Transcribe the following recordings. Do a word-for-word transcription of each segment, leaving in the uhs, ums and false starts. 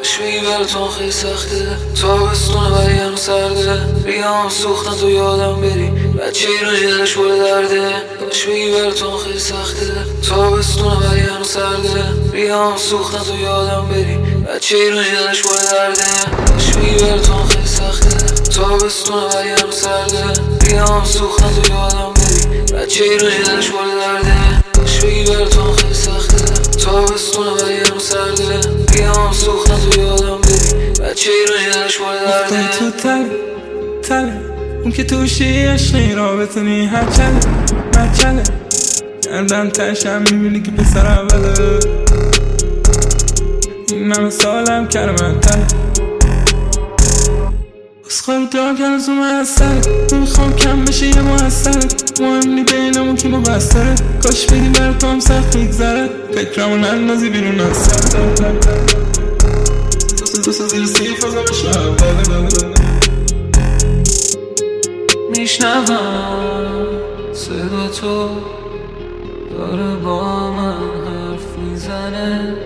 بهش بگی براتون خیلی سخته، تابستونه ولی هنو سرده، ریام سوختن تو یادم بری، بچه ایران جلش بوله درده. بهش بگی براتون خیلی سخته، تابستونه ولی هنو سرده، ریام سوختن تو یادم بری، بچه ایران جلش بوله درده. بهش بگی براتون خیلی سخته، تابستونه ولی هنو سرده، ریام سوختن تو یادم بری، بچه ایران جلش بوله درده. بهش بگی براتون خیلی سخته، تابستونه ولی هنو سرده، ریام سوختن تو یادم بری، بچه ایران جلش بوله درده. افتای تو تله تله اون که توشی عشقی را بتونی هر چله مچله گردن تشم میبینی که پسر اوله، این همه سالم کرمه تله بسخار دارم که از اون محصله، نمیخوام کم بشه یه محصله، مهم نی بینمون که مبستره، کاش بگی برات هم سخت میگذره، فکرمون اندازی بیرون از سر تو سازی سیف از همش اوله. میشنوم صدا تو داره با من حرف میزنه،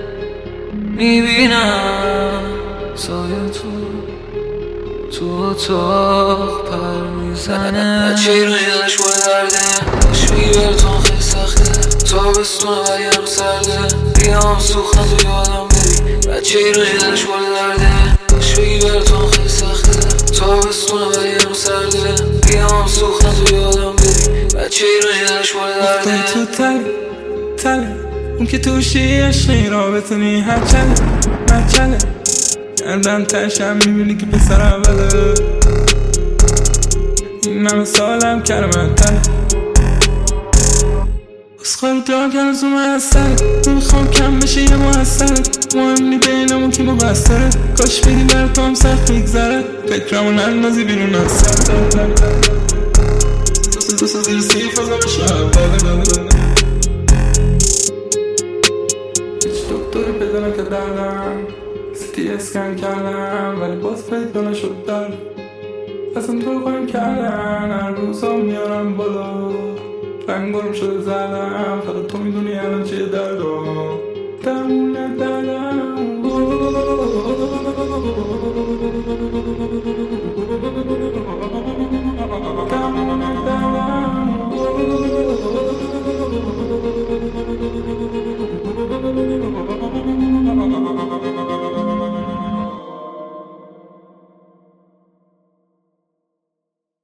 میبینم سایه تو تو اتاق پر میزنه، بچه ایران جلش بوله درده. بهش بگی براتون خیلی سخته، تابستونه ولی هنو سرده، ریام سوختن تو یادم بری، بچه ایران جلش بوله درده. بهش بگی براتون خیلی سخته، تابستونه ولی هنو سرده، ریام سوختن تو یادم بری، بچه ایران جلش بوله درده. افتای تو تله تله اون که توشی عشقی را بتونی هر چله مچله گردن تشم میبینی که پسر اوله، این همه سالم کرمه تله بسخار دارم که از اون محصله، نمیخوام کم بشه یه محصله، مهم نی بینمون که مبستره، کاش بگی برات هم سخت میگذره، فکرمون اندازی بیرون از سر تو سازی سیف از همش اوله. هیچ دکتری پیدا نکردم، سیتی اسکن کردم ولی باز پیدا نشد در اصلا تو قایم کردن، هر روزا میارم بالا رنگارم شده زدم، فقط تو میدونی الان چیه دردم درمونه دردم.